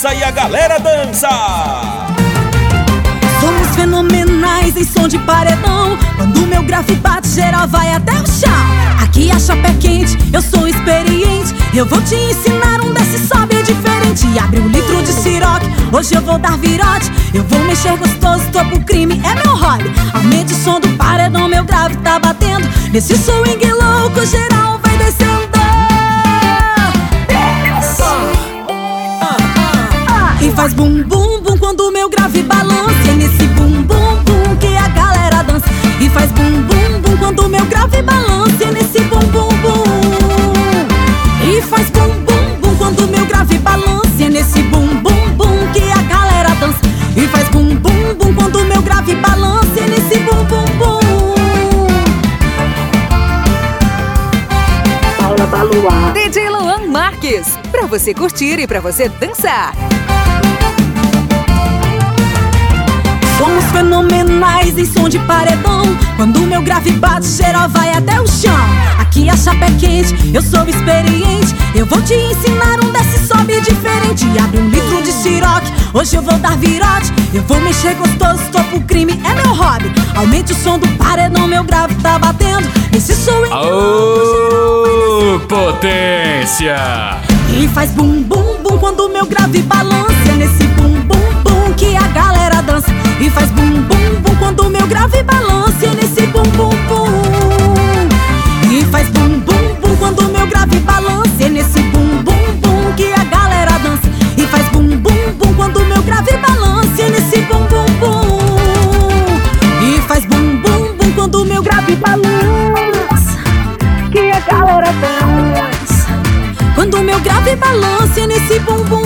balança e a galera dança. Somos fenomenais em som de paredão. Quando o meu grave bate, geral vai até o chão. Aqui a chapa é quente, eu sou experiente. Eu vou te ensinar um desce sobe diferente. Abre um litro de siroque, hoje eu vou dar virote. Eu vou mexer gostoso, tô pro crime, é meu hobby. Aumente o som do paredão, meu grave tá batendo. Nesse swing louco, geral vai descendo. E faz bum bum bum quando o meu grave balança. É nesse bum bum bum que a galera dança. E faz bum bum bum quando o meu grave balança. É nesse bum bum bum. E faz bum bum bum quando o meu grave balança. É nesse bum bum bum que a galera dança. E faz bum bum bum quando o meu grave balança. É nesse bum bum bum. Paula Baluá, DJ Luan Marques, pra você curtir e pra você dançar. Somos fenomenais em som de paredão. Quando o meu grave bate, geral vai até o chão. Aqui a chapa é quente, eu sou experiente. Eu vou te ensinar um desce sobe diferente. Abre um litro de siroque, hoje eu vou dar virote. Eu vou mexer gostoso, tô pro crime, é meu hobby. Aumente o som do paredão, meu grave tá batendo. Esse swing Aô, potência! E faz bum bum bum quando o meu grave balança. É nesse bum bum bum que a galera dança. E faz bum bum bum quando o meu grave balança. É nesse bum bum bum. E faz bum bum bum quando o meu grave balança. É nesse bum bum bum que a galera dança. E faz bum bum bum quando o meu grave balança. É nesse bum bum bum. E faz bum bum bum quando o meu grave balança. Que a galera dança. Quando o meu grave balança. É nesse bum bum